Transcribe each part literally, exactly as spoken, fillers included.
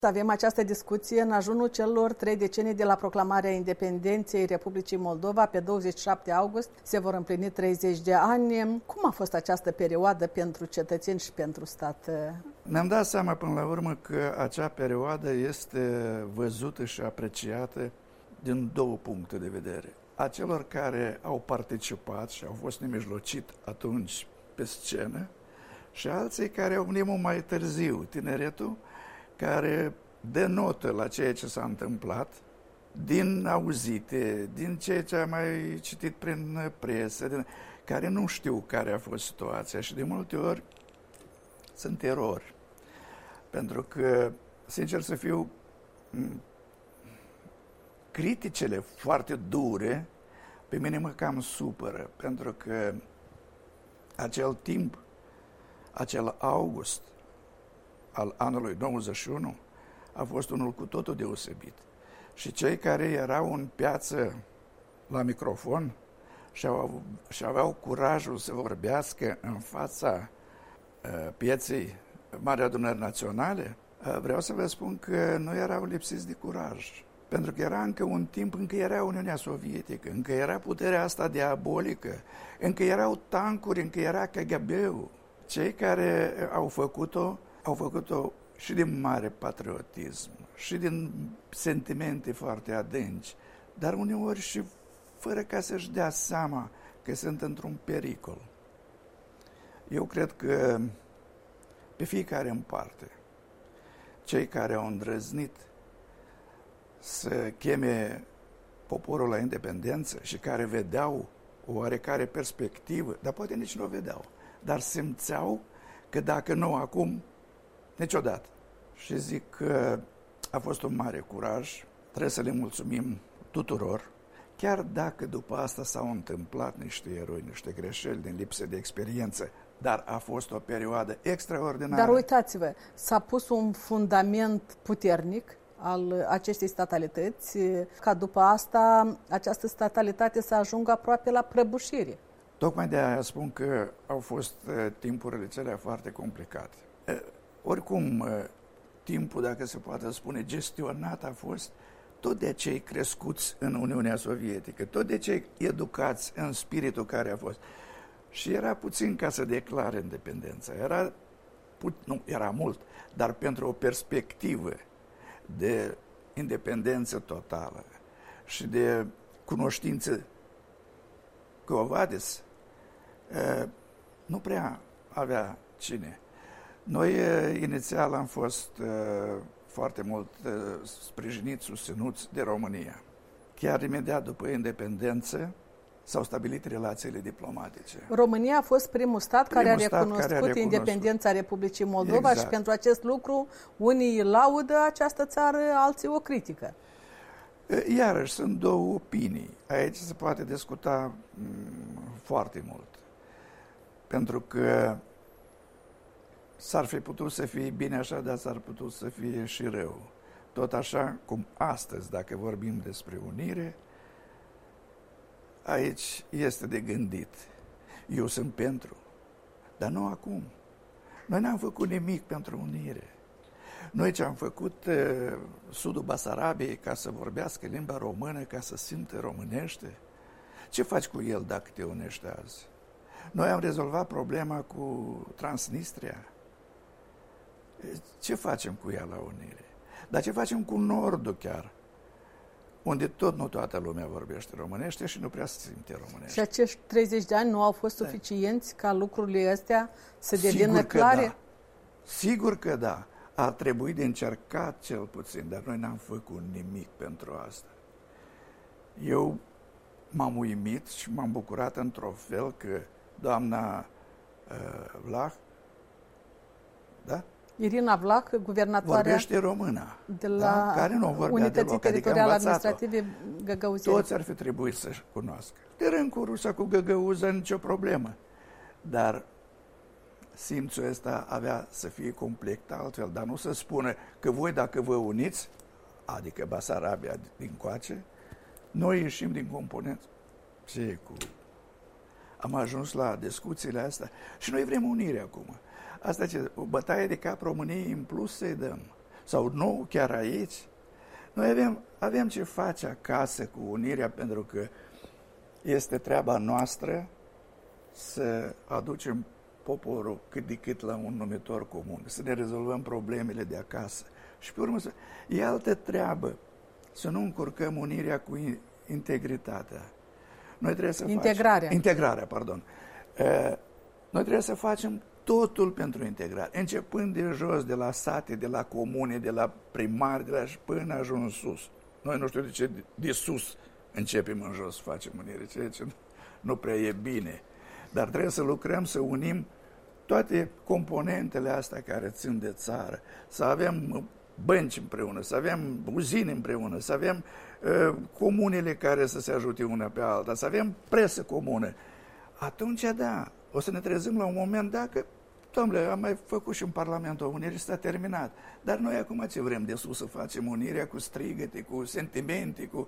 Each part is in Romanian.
Avem această discuție în ajunul celor trei decenii de la proclamarea independenței Republicii Moldova. Pe douăzeci și șapte august se vor împlini treizeci de ani. Cum a fost această perioadă pentru cetățeni și pentru stat? Mi-am dat seama până la urmă că acea perioadă este văzută și apreciată din două puncte de vedere. A celor care au participat și au fost nemijlocit atunci pe scenă și alții care au venit mult mai târziu, tineretul, care denotă la ceea ce s-a întâmplat din auzite, din ceea ce am mai citit prin presă, din, care nu știu care a fost situația și de multe ori sunt erori. Pentru că, sincer să fiu, criticele foarte dure pe mine mă cam supără, pentru că acel timp, acel august al anului nouăzeci și unu a fost unul cu totul deosebit. Și cei care erau în piață la microfon și, au, și aveau curajul să vorbească în fața uh, pieței Marii Adunări Naționale, uh, vreau să vă spun că nu erau lipsiți de curaj. Pentru că era încă un timp, încă era Uniunea Sovietică, încă era puterea asta diabolică, încă erau tancuri, încă era K G B-ul. Cei care au făcut-o, au făcut-o și din mare patriotism, și din sentimente foarte adânci, dar uneori și fără ca să-și dea seama că sunt într-un pericol. Eu cred că pe fiecare în parte, cei care au îndrăznit să cheme poporul la independență și care vedeau o oarecare perspectivă, dar poate nici nu o vedeau, dar simțeau că dacă nu acum, niciodată. Și zic că a fost un mare curaj, trebuie să le mulțumim tuturor, chiar dacă după asta s-au întâmplat niște eroi, niște greșeli din lipsă de experiență, dar a fost o perioadă extraordinară. Dar uitați-vă, s-a pus un fundament puternic al acestei statalități, ca după asta această statalitate să ajungă aproape la prăbușire. Tocmai de aia spun că au fost uh, timpurile cele foarte complicate. Uh, oricum, uh, timpul, dacă se poate spune, gestionat a fost tot de cei crescuți în Uniunea Sovietică, tot de cei educați în spiritul care a fost. Și era puțin ca să declare independența. Era, nu, era mult, dar pentru o perspectivă de independență totală și de cunoștință Covadis, nu prea avea cine. Noi inițial am fost foarte mult sprijiniți, susținuți de România. Chiar imediat după independență s-au stabilit relațiile diplomatice. România a fost primul stat, primul care, a stat recunoscut care a recunoscut independența Republicii Moldova, exact. Și pentru acest lucru unii laudă această țară, alții o critică. Iarăși sunt două opinii. Aici se poate discuta foarte mult. Pentru că s-ar fi putut să fie bine așa, dar s-ar putut să fie și rău. Tot așa cum astăzi, dacă vorbim despre unire, aici este de gândit. Eu sunt pentru, dar nu acum. Noi n-am făcut nimic pentru unire. Noi ce am făcut uh, sudul Basarabiei ca să vorbească limba română, ca să simtă românește, ce faci cu el dacă te unești azi? Noi am rezolvat problema cu Transnistria. Ce facem cu ea la unire? Dar ce facem cu Nordul chiar? Unde tot nu toată lumea vorbește românește și nu prea se simte românește. Și acești treizeci de ani nu au fost suficienți ca lucrurile astea să devină clare? Da. Sigur că da. Ar trebui de încercat cel puțin, dar noi n-am făcut nimic pentru asta. Eu m-am uimit și m-am bucurat într-un fel că doamna uh, Vlah, da? Irina Vlah, guvernatoarea vorbește româna, de la da? Care nu vorbea Unității deloc, Teritoriale adică Administrative Găgăuzeni. Toți ar fi trebuit să-și cunoască. Teren cu rusa, cu găgăuză, nicio problemă. Dar simțul ăsta avea să fie complet altfel, dar nu să spună că voi dacă vă uniți, adică Basarabia din coace, noi ieșim din componență. Ce cu... Am ajuns la discuțiile astea și noi vrem unire acum. Asta ce, o bătaie de cap României în plus să-i dăm. sau nu chiar aici. Noi avem, avem ce face acasă cu unirea, pentru că este treaba noastră să aducem poporul cât de cât la un numitor comun, să ne rezolvăm problemele de acasă. Și pe urmă, să... e altă treabă să nu încurcăm unirea cu integritatea. Noi trebuie să integrarea. Facem... Integrarea, pardon. Noi trebuie să facem totul pentru integrare, începând de jos, de la sate, de la comune, de la primari, de la până ajuns sus. Noi nu știu de ce de sus începem în jos să facem unire, ceea ce nu prea e bine. Dar trebuie să lucrăm, să unim toate componentele astea care țin de țară, să avem bănci împreună, să avem uzine împreună, să avem uh, comunele care să se ajute una pe alta, să avem presă comună. Atunci, da, o să ne trezim la un moment, dacă, domnule, am mai făcut și în Parlamentul Unirii, s-a terminat. Dar noi acum ce vrem de sus să facem? Unirea cu strigăte, cu sentimente, cu...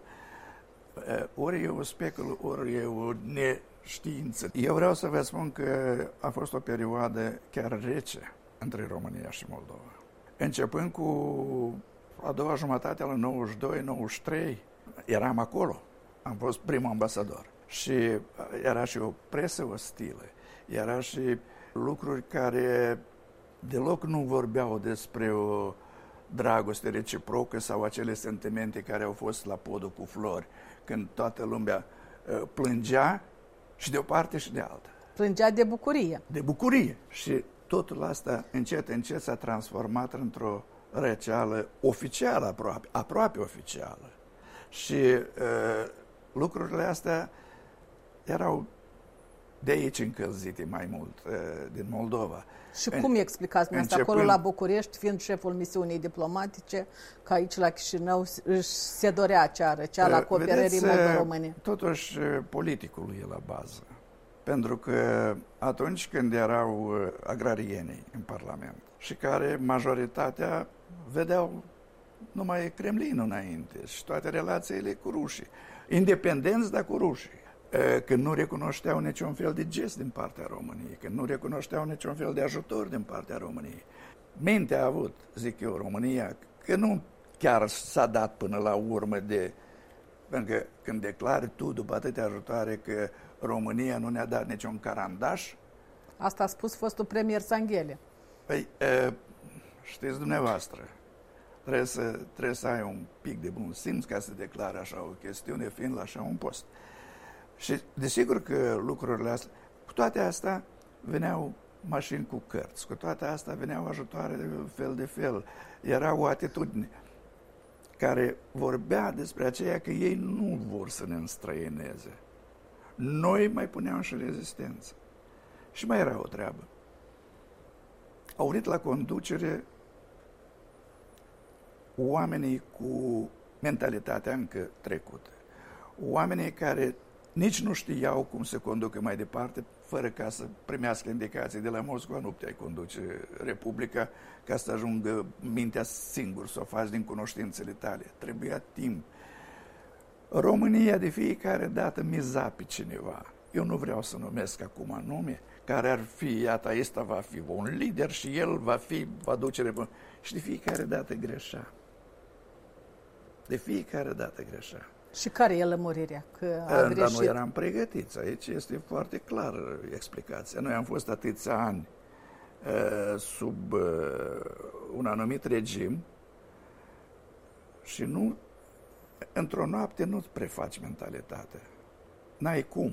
Uh, ori e o speculă, ori e o neștiință. Eu vreau să vă spun că a fost o perioadă chiar rece între România și Moldova. Începând cu a doua jumătate al nouăzeci și doi nouăzeci și trei, eram acolo, am fost primul ambasador. Și era și o presă ostilă, era și lucruri care deloc nu vorbeau despre o dragoste reciprocă sau acele sentimente care au fost la podul cu flori, când toată lumea plângea și de o parte și de alta. Plângea de bucurie. De bucurie. Și totul asta încet, încet s-a transformat într-o răceală oficială aproape, aproape oficială. Și uh, lucrurile astea erau de aici încălzite mai mult, uh, din Moldova. Și în, cum explicați asta acolo la București, fiind șeful misiunii diplomatice, că aici la Chișinău se dorea acea răceală a cooperării Moldova-România? Totuși, politicul e la bază. Pentru că atunci când erau agrarienii în Parlament și care majoritatea vedeau numai Kremlinul înainte și toate relațiile cu rușii, independenți, dar cu rușii, când nu recunoșteau niciun fel de gest din partea României, când nu recunoșteau niciun fel de ajutor din partea României. Minte a avut, zic eu, România, că nu chiar s-a dat până la urmă de... Pentru că când declari tu, după atâtea ajutoare, că România nu ne-a dat niciun carandaș... Asta a spus fostul premier Sanghele. Păi, știți dumneavoastră, trebuie să, trebuie să ai un pic de bun simț ca să declari așa o chestiune, fiind la așa un post. Și desigur că lucrurile astea, cu toate astea veneau mașini cu cărți, cu toate astea veneau ajutoare de fel de fel. Era o atitudine care vorbea despre aceea că ei nu vor să ne înstrăineze. Noi mai puneam și rezistență. Și mai era o treabă. Au venit la conducere oamenii cu mentalitatea încă trecută. Oamenii care nici nu știau cum să conducă mai departe, fără ca să primească indicații de la Moscova. Nu puteai conduce Republica ca să ajungă mintea singur, să o faci din cunoștințele tale. Trebuia timp. România de fiecare dată miza pe cineva. Eu nu vreau să numesc acum nume, care ar fi, iată, ăsta va fi un lider și el va fi, va duce... Și de fiecare dată greșea. De fiecare dată greșea. Și care e lămurirea? Că a Dar greșit? noi eram pregătiți. Aici este foarte clar explicația. Noi am fost atâția ani uh, sub uh, un anumit regim și nu, într-o noapte nu-ți prefaci mentalitatea. N-ai cum.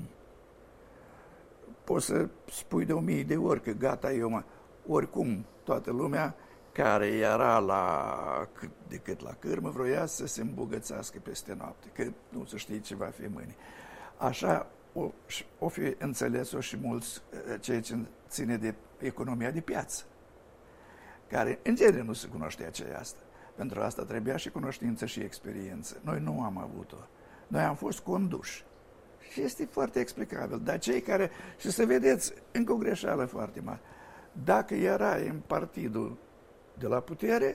Poți să spui de o mie de ori că gata, eu mă... Oricum, toată lumea care era la cât de cât la cârmă, vroia să se îmbogățească peste noapte, că nu se știe ce va fi mâine. Așa o, o fi înțeles-o și mulți ceea ce ține de economia de piață, care în genere nu se cunoștea ce asta. Pentru asta trebuia și cunoștință și experiență. Noi nu am avut-o. Noi am fost conduși. Și este foarte explicabil. Dar cei care, și să vedeți, încă o greșeală foarte mare, dacă erai în partidul de la putere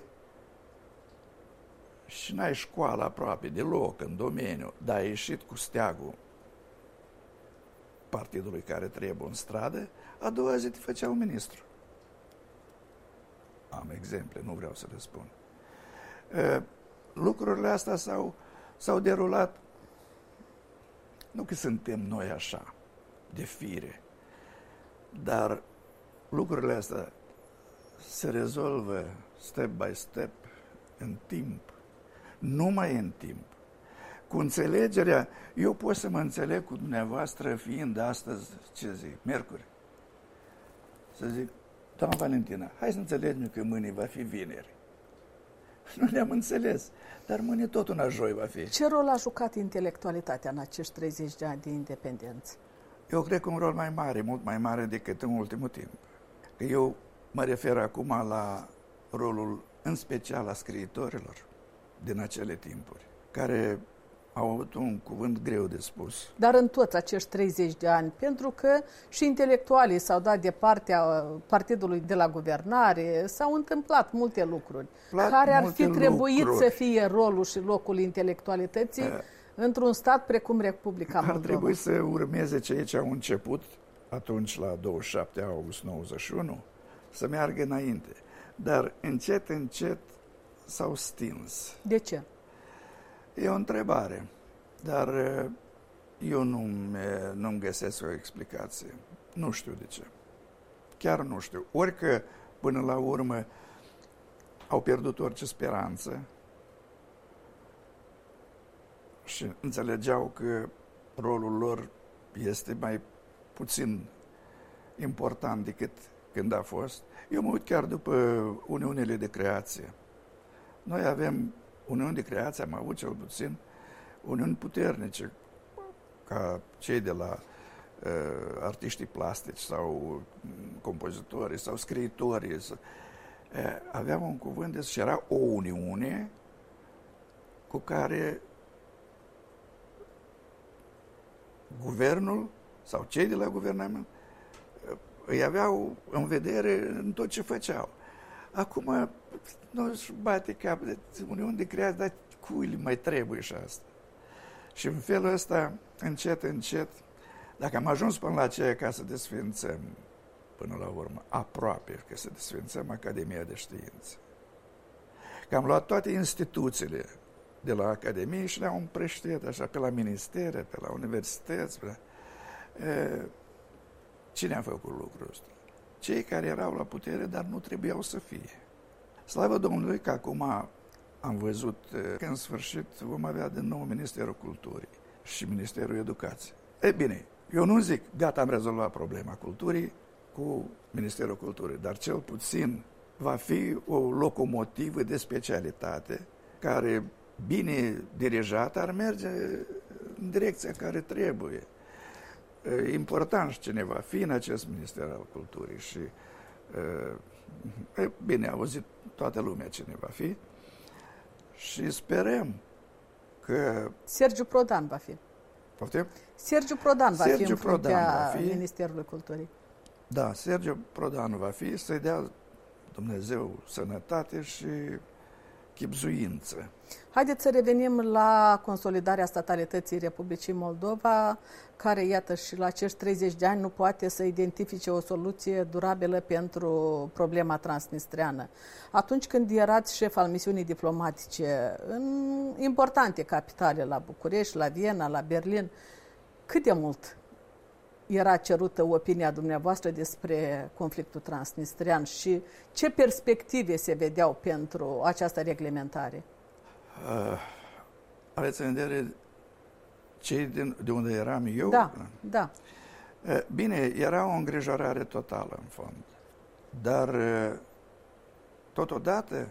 și n-ai școală aproape deloc în domeniu, dar ai ieșit cu steagul partidului care trebuie în stradă, a doua zi te făceau ministru. Am exemple, nu vreau să le spun. Lucrurile astea s-au, s-au derulat, nu că suntem noi așa, de fire, dar lucrurile astea se rezolvă step by step, în timp, numai în timp. Cu înțelegerea, eu pot să mă înțeleg cu dumneavoastră fiind astăzi, ce zic, miercuri. Să zic, doamna Valentina, hai să înțelegem că mâine va fi vineri. Nu ne-am înțeles, dar mâine tot una joi va fi. Ce rol a jucat intelectualitatea în acești treizeci de ani de independență? Eu cred că un rol mai mare, mult mai mare decât în ultimul timp. Că eu mă refer acum la rolul în special a scriitorilor din acele timpuri, care au avut un cuvânt greu de spus. Dar în toți acești treizeci de ani, pentru că și intelectualii s-au dat de partea partidului de la guvernare, s-au întâmplat multe lucruri. Plat care ar multe fi trebuit lucruri. să fie rolul și locul intelectualității uh, într-un stat precum Republica Moldova? Ar trebui să urmeze ceea ce au început atunci la douăzeci și șapte august nouăzeci și unu, să meargă înainte. Dar încet, încet s-au stins. De ce? E o întrebare, dar eu nu-mi, nu-mi găsesc o explicație. Nu știu de ce. Chiar nu știu. Orică, până la urmă, au pierdut orice speranță și înțelegeau că rolul lor este mai puțin important decât când a fost. Eu mă uit chiar după uniunile de creație. Noi avem uniuni de creație, am avut cel puțin uniuni puternice, ca cei de la uh, artiștii plastici sau compozitorii sau scriitorii. Uh, aveam un cuvânt de și era o uniune cu care guvernul sau cei de la guvernament uh, îi aveau în vedere în tot ce făceau. Acum nu își bate cap de uniuni de creație, dar cui le mai trebuie și asta? Și în felul ăsta, încet, încet, dacă am ajuns până la aceea ca să desfințăm, până la urmă, aproape că să desfințăm Academia de Științe, că am luat toate instituțiile de la Academie și le-am împrăștiat așa pe la ministere, pe la universități. Pe la... E, cine a făcut lucrul ăsta? Cei care erau la putere, dar nu trebuiau să fie. Slavă Domnului că acum am văzut că în sfârșit vom avea din nou Ministerul Culturii și Ministerul Educației. E bine, eu nu zic, gata, am rezolvat problema culturii cu Ministerul Culturii, dar cel puțin va fi o locomotivă de specialitate care, bine dirijată, ar merge în direcția care trebuie. E important și cine va fi în acest Minister al Culturii și e, bine, a auzit toată lumea cine va fi și sperăm că... Sergiu Prodan va fi. Poftim? Sergiu Prodan va Sergiu fi în fruntea fi. Ministerului Culturii. Da, Sergiu Prodan va fi, să-i dea Dumnezeu sănătate și chibzuință. Haideți să revenim la consolidarea statalității Republicii Moldova, care, iată, și la acești treizeci de ani nu poate să identifice o soluție durabilă pentru problema transnistreană. Atunci când erați șef al misiunii diplomatice în importante capitale, la București, la Viena, la Berlin, cât de mult era cerută opinia dumneavoastră despre conflictul transnistrean și ce perspective se vedeau pentru această reglementare? Uh, aveți în vedere cei din, de unde eram eu? Da, da. Uh, bine, era o îngrijorare totală în fond, dar uh, totodată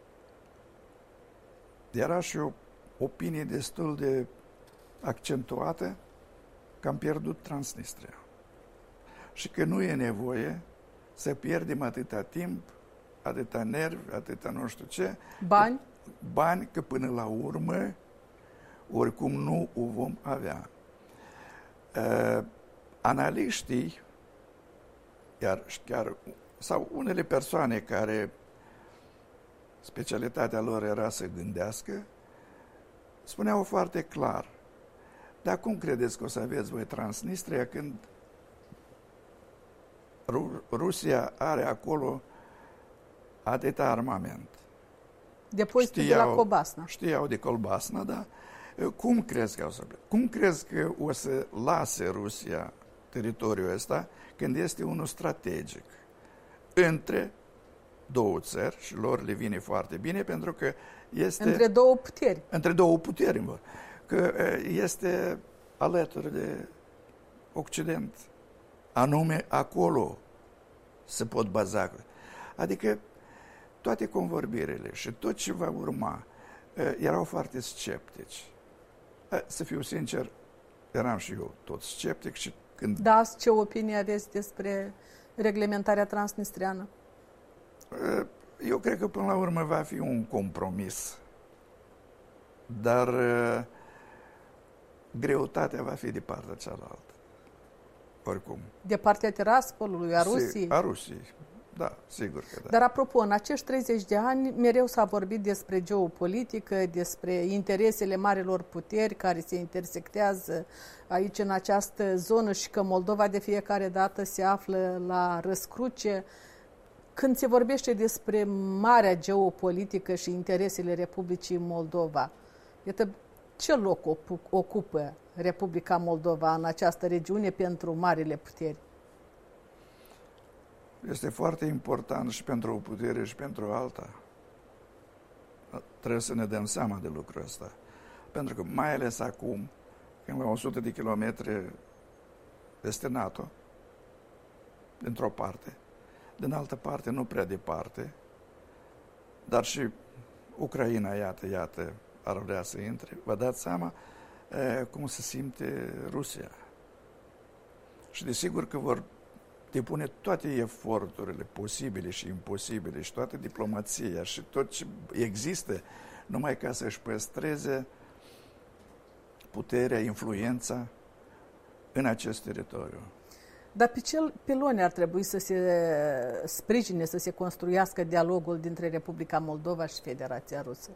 era și o opinie destul de accentuată că am pierdut Transnistria și că nu e nevoie să pierdem atâta timp, atâta nervi, atâta nu știu ce. Bani? Bani, că până la urmă oricum nu o vom avea. Uh, analiștii, iar chiar, sau unele persoane care specialitatea lor era să gândească, spuneau foarte clar: dar cum credeți că o să aveți voi Transnistria când Ru- Rusia are acolo atâta armament? Depozitul de la Cobasna. Știau de Cobasna, da. Cum crezi că o să Cum crezi că o să lase Rusia teritoriul ăsta când este unul strategic între două țări și lor le vine foarte bine pentru că este... Între două puteri. Între două puteri, că este alături de Occident. Anume acolo se pot baza. Adică toate convorbirile și tot ce va urma erau foarte sceptici. Să fiu sincer, eram și eu tot sceptic și când... Da, ce opinie aveți despre reglementarea transnistreană? Eu cred că până la urmă va fi un compromis, dar greutatea va fi de partea cealaltă, oricum. De partea Tiraspolului, a Rusiei? A Rusiei, da, sigur că da. Dar apropo, în acești treizeci de ani mereu s-a vorbit despre geopolitică, despre interesele marilor puteri care se intersectează aici în această zonă și că Moldova de fiecare dată se află la răscruce. Când se vorbește despre marea geopolitică și interesele Republicii Moldova, iată, ce loc ocupă Republica Moldova în această regiune pentru marile puteri? Este foarte important și pentru o putere și pentru alta. Trebuie să ne dăm seama de lucrul ăsta. Pentru că mai ales acum, când la o sută de kilometri este NATO, dintr-o parte, din altă parte, nu prea departe, dar și Ucraina, iată, iată, ar vrea să intre. Vă dați seama e, cum se simte Rusia. Și desigur că vor depune toate eforturile posibile și imposibile și toată diplomația și tot ce există numai ca să-și păstreze puterea, influența în acest teritoriu. Dar pe ce piloni ar trebui să se sprijine, să se construiască dialogul dintre Republica Moldova și Federația Rusă?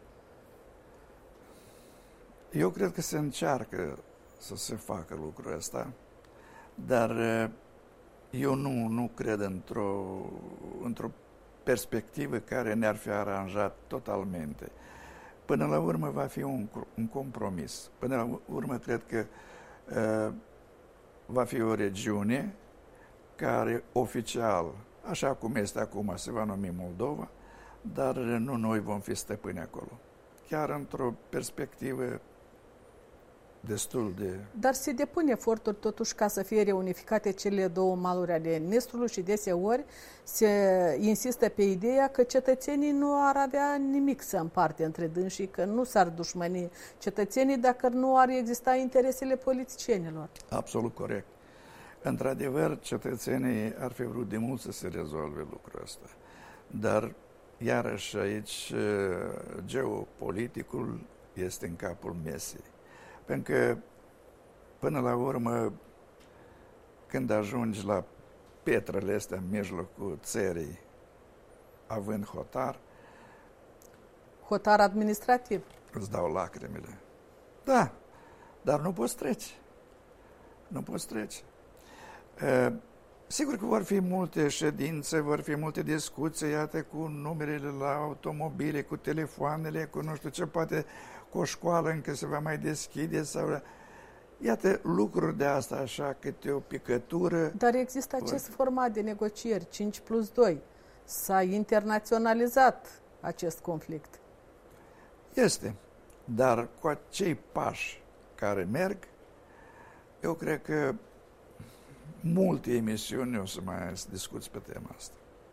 Eu cred că se încearcă să se facă lucrul ăsta, dar eu nu, nu cred într-o, într-o perspectivă care ne-ar fi aranjat totalmente. Până la urmă va fi un, un compromis. Până la urmă cred că uh, va fi o regiune care oficial, așa cum este acum, se va numi Moldova, dar nu noi vom fi stăpâni acolo. Chiar într-o perspectivă destul de... Dar se depune eforturi totuși ca să fie reunificate cele două maluri ale Nistrului și deseori se insistă pe ideea că cetățenii nu ar avea nimic să împarte între dânsii, că nu s-ar dușmăni cetățenii dacă nu ar exista interesele politicienilor. Absolut corect. Într-adevăr, cetățenii ar fi vrut de mult să se rezolve lucrul ăsta. Dar, iarăși, aici, geopoliticul este în capul mesei. Pentru că, până la urmă, când ajungi la pietrele astea în mijlocul țării, având hotar... Hotar administrativ. Îți dau lacrimile. Da, dar nu poți trece. Nu poți trece. Uh, sigur că vor fi multe ședințe, vor fi multe discuții, iată, cu numerele la automobile, cu telefoanele, cu nu știu ce, poate cu o școală încă se va mai deschide sau... Iată, lucruri de asta, așa, câte o picătură. Dar există acest vor... format de negocieri, cinci plus doi. S-a internaționalizat acest conflict. Este, dar cu acei pași care merg, eu cred că multe emisiuni o să mai discuți pe tema asta.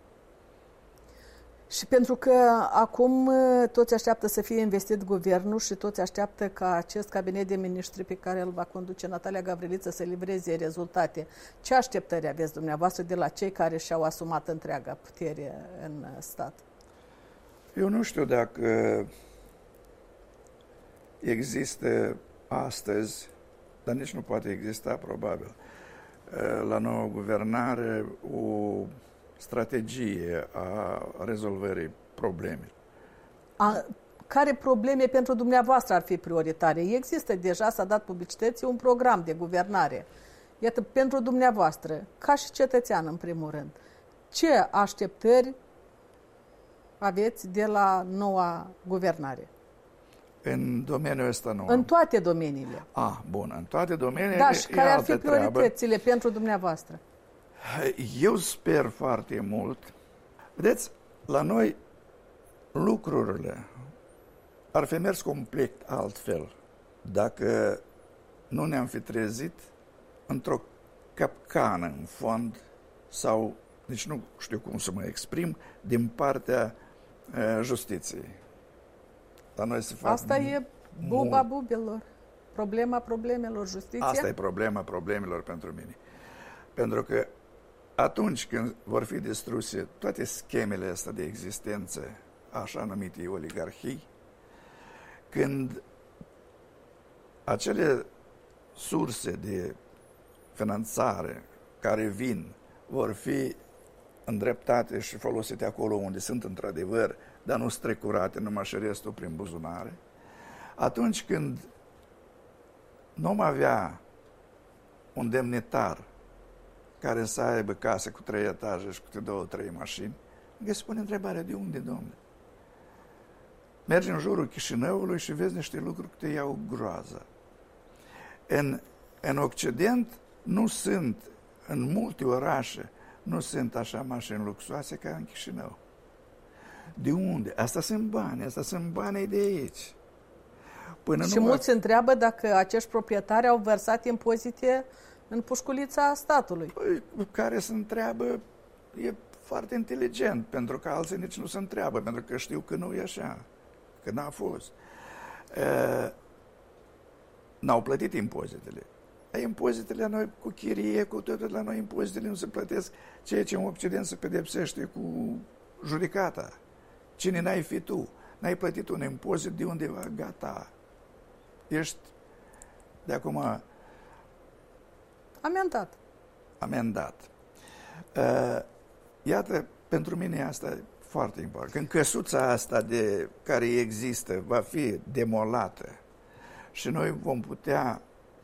Și pentru că acum toți așteaptă să fie investit guvernul și toți așteaptă ca acest cabinet de miniștri pe care îl va conduce Natalia Gavriliță să livreze rezultate. Ce așteptări aveți dumneavoastră de la cei care și-au asumat întreaga putere în stat? Eu nu știu dacă există astăzi, dar nici nu poate exista probabil, la nouă guvernare o strategie a rezolvării problemelor. A, care probleme pentru dumneavoastră ar fi prioritare? Există deja, s-a dat publicității, un program de guvernare. Iată, pentru dumneavoastră, ca și cetățean în primul rând, ce așteptări aveți de la noua guvernare? În domeniul ăsta nu. În toate domeniile. Ah, bun, în toate domeniile. Da, și care ar fi prioritățile treabă. pentru dumneavoastră? Eu sper foarte mult. Vedeți, la noi lucrurile ar fi mers complet altfel dacă nu ne-am fi trezit într-o capcană, în fond, sau, deci nu știu cum să mă exprim, din partea uh, justiției. La noi se fac Asta e buba bubilor, problema problemelor, justiția. Asta e problema problemelor pentru mine. Pentru că atunci când vor fi distruse toate schemele astea de existență, așa numite oligarhii, când acele surse de finanțare care vin vor fi îndreptate și folosite acolo unde sunt într-adevăr, dar nu strecurate numai și restul prin buzunare, atunci când nu vom avea un demnitar care să aibă casă cu trei etaje și cu două, trei mașini, îi se pune întrebarea, de unde, domnule? Mergi în jurul Chișinăului și vezi niște lucruri care te iau groază. În, în Occident nu sunt, în multe orașe, nu sunt așa mașini luxoase ca în Chișinău. De unde? Asta sunt bani, asta sunt banii de aici. Până și mulți se întreabă dacă acești proprietari au vărsat impozite în pușculița statului. Păi, care se întreabă e foarte inteligent, pentru că alții nici nu se întreabă, pentru că știu că nu e așa, că n-a fost. E, n-au plătit impozitele. E, impozitele la noi cu chirie, cu toate la noi impozitele nu se plătesc, ceea ce în Occident se pedepsește cu judecata. Cine n-ai fi tu? N-ai plătit un impozit de undeva, gata. Ești de acum amendat. Amendat. Uh, iată, pentru mine asta e foarte important. Când căsuța asta de, care există va fi demolată și noi vom putea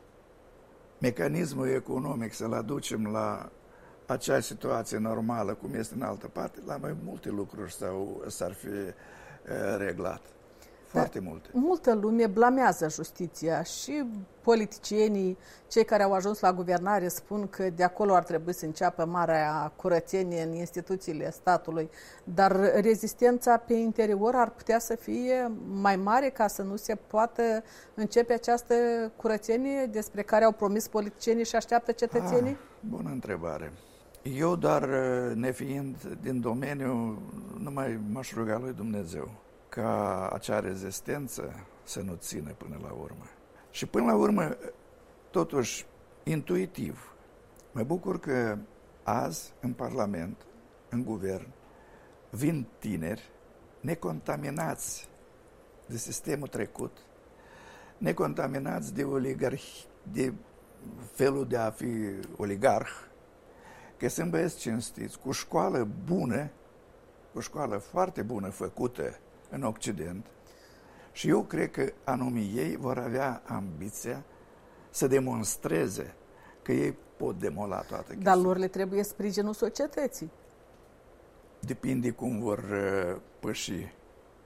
mecanismul economic să-l aducem la acea situație normală, cum este în altă parte, la noi multe lucruri s-au, s-ar fi uh, reglat. Foarte Dar multe. Multă lume blamează justiția și politicienii, cei care au ajuns la guvernare, spun că de acolo ar trebui să înceapă marea curățenie în instituțiile statului, dar rezistența pe interior ar putea să fie mai mare ca să nu se poată începe această curățenie despre care au promis politicienii și așteaptă cetățenii? Ah, bună întrebare. Eu doar nefiind din domeniu, numai m-aș ruga lui Dumnezeu ca acea rezistență să nu țină până la urmă. Și până la urmă, totuși, intuitiv, mă bucur că azi, în Parlament, în Guvern, vin tineri necontaminați de sistemul trecut, necontaminați de oligarhi, de felul de a fi oligarh, că sunt băieți cinstiți, cu școală bună, cu școală foarte bună făcută în Occident, și eu cred că anumii ei vor avea ambiția să demonstreze că ei pot demola toată chestia. Dar lor le trebuie sprijinul societății. Depinde cum vor uh, păși.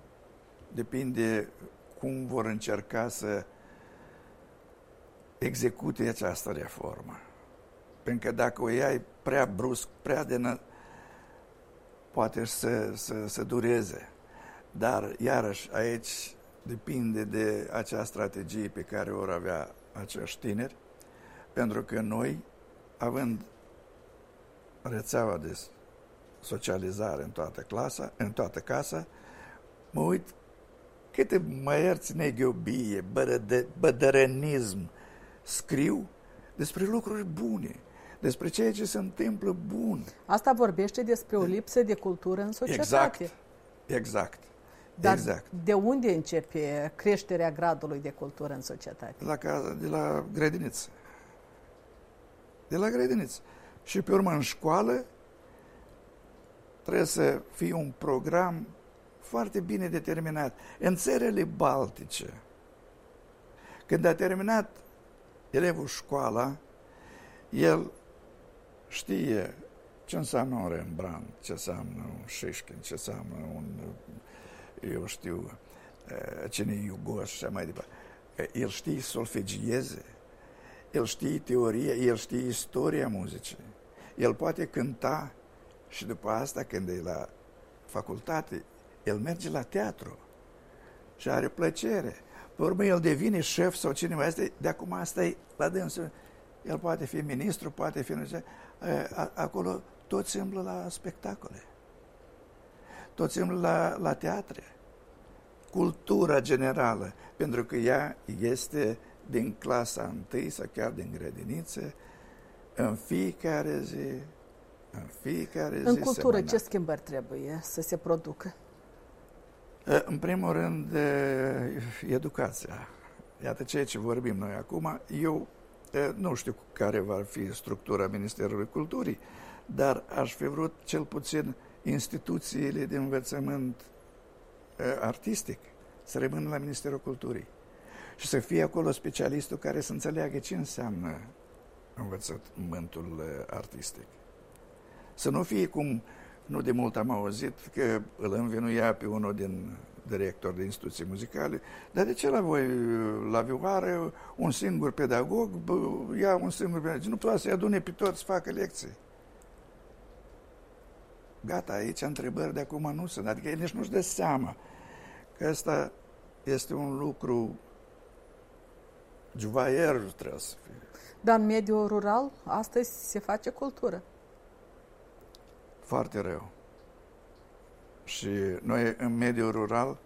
Depinde cum vor încerca să execute această reformă. Pentru că dacă o iai prea brusc, prea de poate să, să, să dureze. Dar, iarăși, aici depinde de acea strategie pe care o vor avea acești tineri, pentru că noi, având rețeaua de socializare în toată clasa, în toată casa, mă uit câte măierți neghiobie, bădărănism scriu despre lucruri bune, despre ceea ce se întâmplă bun. Asta vorbește despre o lipsă de cultură în societate. Exact, exact. Dar exact. De unde începe creșterea gradului de cultură în societate? De la, de la grădiniță. De la grădiniță. Și pe urmă în școală trebuie să fie un program foarte bine determinat. În țările baltice, când a terminat elevul școala, el știe ce înseamnă un Rembrandt, ce înseamnă un Șișkin, ce înseamnă un, eu știu, cine e Iugos și așa mai departe. El știe solfegieze, el știe teorie, el știe istoria muzicii. El poate cânta și după asta, când e la facultate, el merge la teatru și are plăcere. Pe urmă, el devine șef sau cineva. Asta e, de acum asta e la dânsul. El poate fi ministru, poate fi... Acolo toți îmblă la spectacole. Toți îmblă la, la teatre. Cultura generală, pentru că ea este din clasa întâi sau chiar din grădiniță, în fiecare zi, în fiecare zi. În cultură, semăna. Ce schimbări trebuie să se producă? În primul rând, educația. Iată ceea ce vorbim noi acum. Eu nu știu care va fi structura Ministerului Culturii, dar aș fi vrut cel puțin instituțiile de învățământ artistic să rămână la Ministerul Culturii și să fie acolo specialistul care să înțeleagă ce înseamnă învățământul artistic. Să nu fie cum, nu de mult am auzit, că îl învinuia pe unul din director de instituții muzicale, dar de ce la voi, la vioară, un singur pedagog, ia un singur pedagog, nu poate să-i adune pe toți să facă lecții. Gata, aici întrebări de acum nu sunt, adică el nici nu-și dă seama că ăsta este un lucru juvaier, trebuie să fie. Dar în mediul rural, astăzi se face cultură. Foarte rău. Și noi, în mediul rural,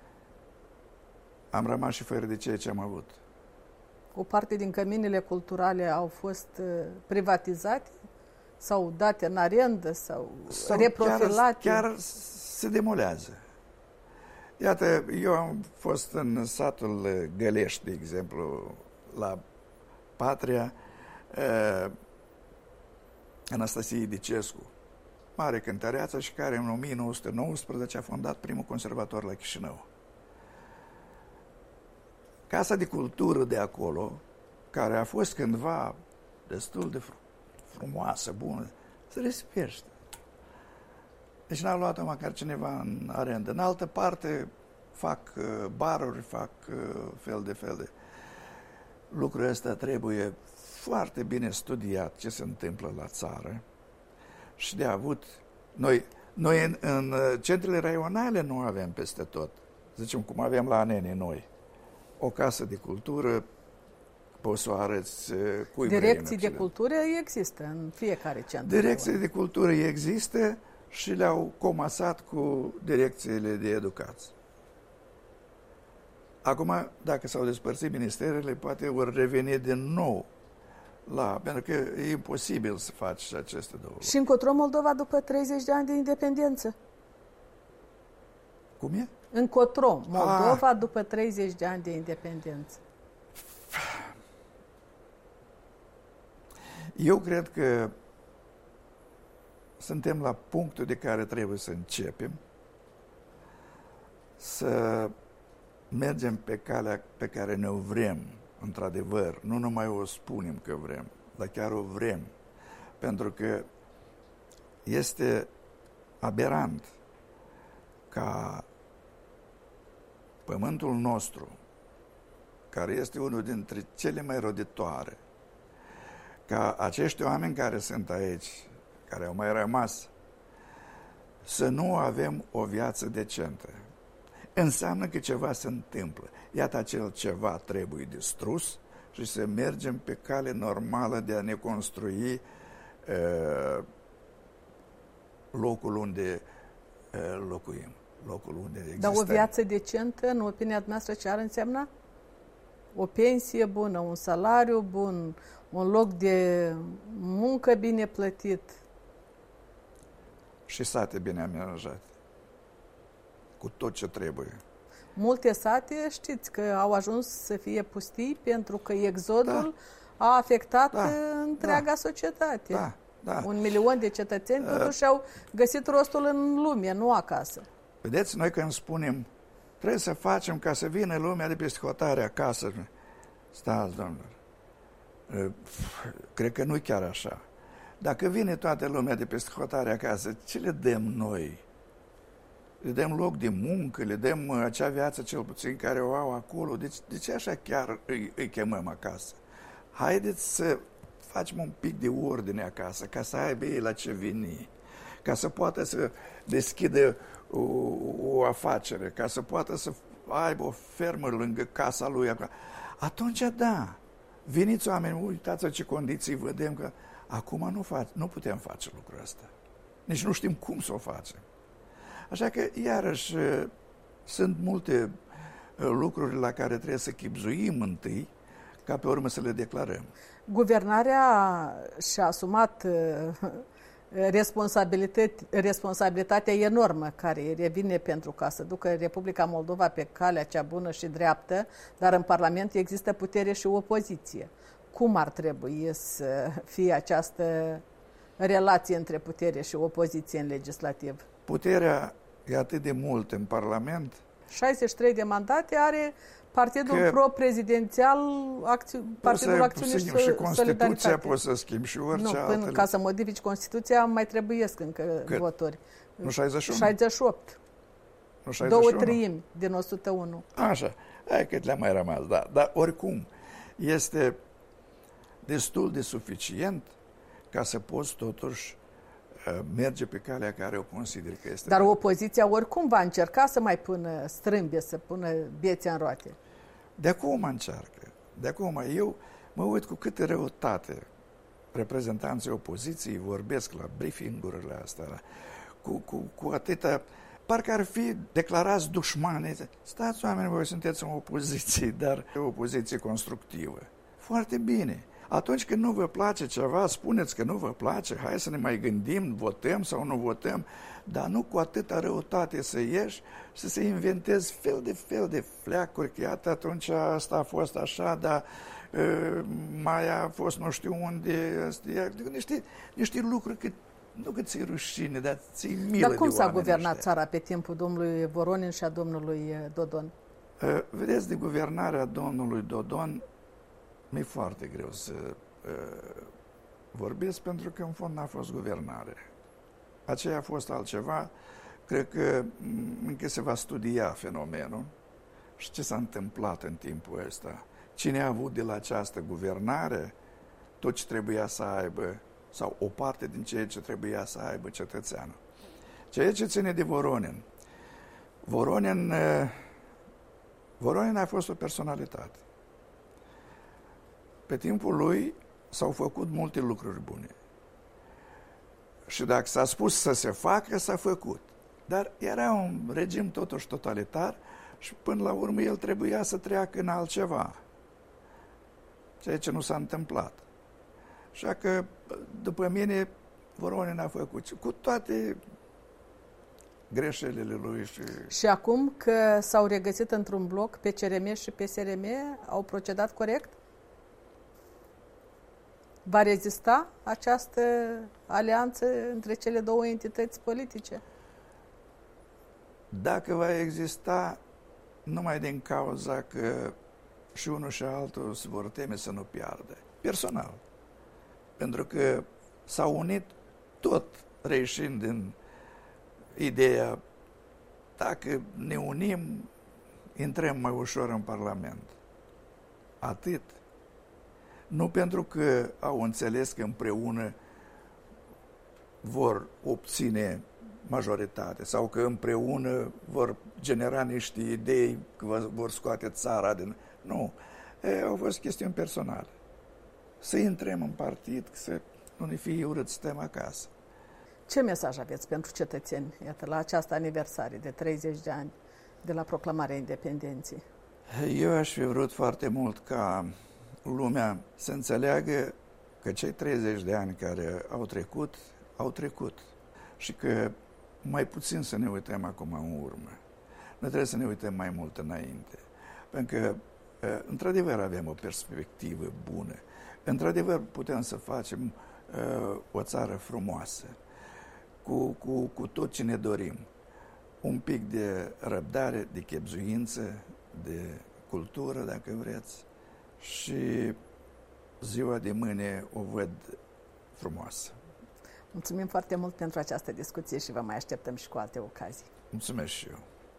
am rămas și fără de ceea ce am avut. O parte din căminele culturale au fost privatizate sau date în arendă sau, sau reprofilate. Chiar, chiar se demolează. Iată, eu am fost în satul Gălești, de exemplu, la Patria, uh, Anastasie Dicescu, mare cântăreață și care în o mie nouă sute nouăsprezece a fondat primul conservator la Chișinău. Casa de cultură de acolo, care a fost cândva destul de frumoasă, bună, se risipește. Deci n-a luat-o măcar cineva în arendă. În altă parte fac uh, baruri, fac uh, fel de fel de... Lucrul ăsta trebuie foarte bine studiat ce se întâmplă la țară și de avut... Noi, noi în, în centrele raionale nu avem peste tot. Zicem cum avem la Anene noi. O casă de cultură, poți să o arăți cui vrei. Direcții de cultură există în fiecare centru. Direcții de cultură există și le-au comasat cu direcțiile de educație. Acum, dacă s-au despărțit ministerele, poate vor reveni din nou la... Pentru că e imposibil să faci aceste două lucruri. Și încotro Moldova după treizeci de ani de independență? Cum e? Încotro Moldova ah. după treizeci de ani de independență. Eu cred că suntem la punctul de care trebuie să începem să mergem pe calea pe care ne-o vrem, într-adevăr. Nu numai o spunem că vrem, dar chiar o vrem. Pentru că este aberant ca pământul nostru, care este unul dintre cele mai roditoare, ca acești oameni care sunt aici, care au mai rămas, să nu avem o viață decentă. Înseamnă că ceva se întâmplă. Iată, acel ceva trebuie distrus și să mergem pe cale normală de a ne construi uh, locul unde uh, locuim, locul unde existăm. Dar o viață decentă, în opinia noastră, ce ar însemna? O pensie bună, un salariu bun, un loc de muncă bine plătit. Și sate bine amenajate, cu tot ce trebuie. Multe sate, știți că au ajuns să fie pustii pentru că exodul da. a afectat da. întreaga da. societate. Da. Da. Un milion de cetățeni totuși au găsit rostul în lume, nu acasă. Vedeți, noi când spunem trebuie să facem ca să vină lumea de peste hotare acasă, stați, domnilor, cred că nu-i chiar așa. Dacă vine toată lumea de peste hotare acasă, ce le dăm noi? Le dăm loc de muncă, le dăm acea viață cel puțin care o au acolo. Deci, de ce așa chiar îi, îi chemăm acasă? Haideți să facem un pic de ordine acasă, ca să aibă ei la ce veni, ca să poată să deschidă o, o afacere, ca să poată să aibă o fermă lângă casa lui. Atunci, da, veniți oameni, uitați ce condiții vedem, că acum nu, fac, nu putem face lucrul ăsta. Nici nu știm cum să o facem. Așa că, iarăși, sunt multe lucruri la care trebuie să chibzuim întâi, ca pe urmă să le declarăm. Guvernarea și-a asumat responsabilitatea enormă care îi revine pentru ca să ducă Republica Moldova pe calea cea bună și dreaptă, dar în Parlament există putere și opoziție. Cum ar trebui să fie această relație între putere și opoziție în legislativ? Puterea e atât de mult în Parlament. șaizeci și trei de mandate are Partidul pro-prezidențial, acți... Partidul Acțiune și Solidaritate. Și Constituția poți să schimbi și orice nu, altele. Până ca să modifici Constituția mai trebuiesc încă Cât? voturi. Nu șaizeci și unu? șaizeci și opt. Nu șaizeci și unu? Două treimi din o sută unu. Așa. Hai cât le-a mai rămas, da. Dar oricum este destul de suficient ca să poți totuși merge pe calea care o consider că este. Dar opoziția oricum va încerca să mai pună strâmbe, să pună bețe în roate. De acum încearcă. De acum eu mă uit cu câtă răutate reprezentanții opoziției vorbesc la briefingurile astea, cu, cu, cu atâta, parcă ar fi declarați dușmani. Stați oameni, voi sunteți în opoziție, dar o opoziție constructivă. Foarte bine. Atunci când nu vă place ceva, spuneți că nu vă place, hai să ne mai gândim, votăm sau nu votăm, dar nu cu atâta răutate să ieși și să se inventezi fel de fel de fleacuri, că iată atunci asta a fost așa, dar uh, mai a fost nu știu unde, niște, niște lucruri că nu că ți-e rușine, dar ți-e milă. Dar cum de s-a guvernat ăștia. țara pe timpul domnului Voronin și a domnului Dodon? Uh, vedeți, de guvernarea domnului Dodon mi-e foarte greu să uh, vorbesc, pentru că în fond n-a fost guvernare. Aceea a fost altceva. Cred că încă se va studia fenomenul și ce s-a întâmplat în timpul ăsta. Cine a avut de la această guvernare tot ce trebuia să aibă, sau o parte din ceea ce trebuia să aibă cetățeanul. Ceea ce ține de Voronin. Voronin, uh, Voronin a fost o personalitate. Pe timpul lui s-au făcut multe lucruri bune. Și dacă s-a spus să se facă, s-a făcut. Dar era un regim totuși totalitar și până la urmă el trebuia să treacă în altceva. Ceea ce nu s-a întâmplat. Așa că, după mine, Voronin a făcut cu toate greșelile lui. Și, și acum că s-au regăsit într-un bloc P C R M și P S R M, au procedat corect? Va rezista această alianță între cele două entități politice? Dacă va exista, numai din cauza că și unul și altul se vor teme să nu piardă. Personal. Pentru că s-au unit tot reieșind din ideea, dacă ne unim, intrăm mai ușor în Parlament. Atât. Nu pentru că au înțeles că împreună vor obține majoritate sau că împreună vor genera niște idei că vor scoate țara din... Nu. E, au fost chestiuni personale. Să intrăm în partid, să nu ne fie urât, stăm acasă. Ce mesaj aveți pentru cetățeni, iată, la această aniversare de treizeci de ani de la proclamarea independenței? Eu aș fi vrut foarte mult ca lumea să înțeleagă că cei treizeci de ani care au trecut, au trecut și că mai puțin să ne uităm acum în urmă. Noi trebuie să ne uităm mai mult înainte. Pentru că, într-adevăr, avem o perspectivă bună. Într-adevăr, putem să facem uh, o țară frumoasă, cu, cu, cu tot ce ne dorim. Un pic de răbdare, de chepzuință, de cultură, dacă vreți, și ziua de mâine o văd frumoasă. Mulțumim foarte mult pentru această discuție și vă mai așteptăm și cu alte ocazii. Mulțumesc și eu.